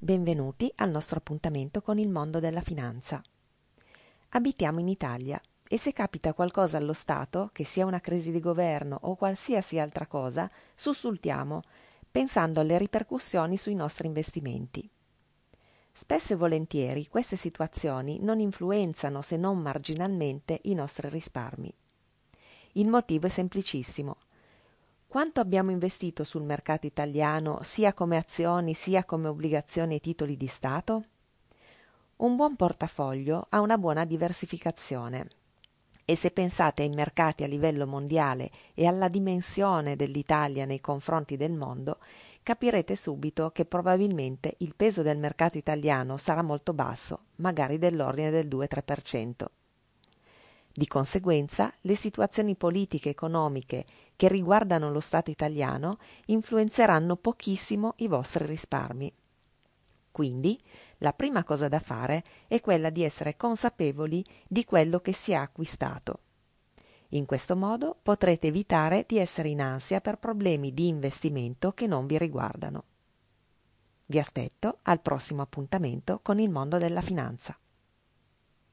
Benvenuti al nostro appuntamento con il mondo della finanza. Abitiamo in Italia e se capita qualcosa allo Stato, che sia una crisi di governo o qualsiasi altra cosa, sussultiamo, pensando alle ripercussioni sui nostri investimenti. Spesso e volentieri queste situazioni non influenzano se non marginalmente i nostri risparmi. Il motivo è semplicissimo. Quanto abbiamo investito sul mercato italiano sia come azioni sia come obbligazioni e titoli di Stato? Un buon portafoglio ha una buona diversificazione e se pensate ai mercati a livello mondiale e alla dimensione dell'Italia nei confronti del mondo, capirete subito che probabilmente il peso del mercato italiano sarà molto basso, magari dell'ordine del 2-3%. Di conseguenza, le situazioni politiche e economiche che riguardano lo Stato italiano influenzeranno pochissimo i vostri risparmi. Quindi, la prima cosa da fare è quella di essere consapevoli di quello che si è acquistato. In questo modo potrete evitare di essere in ansia per problemi di investimento che non vi riguardano. Vi aspetto al prossimo appuntamento con il mondo della finanza.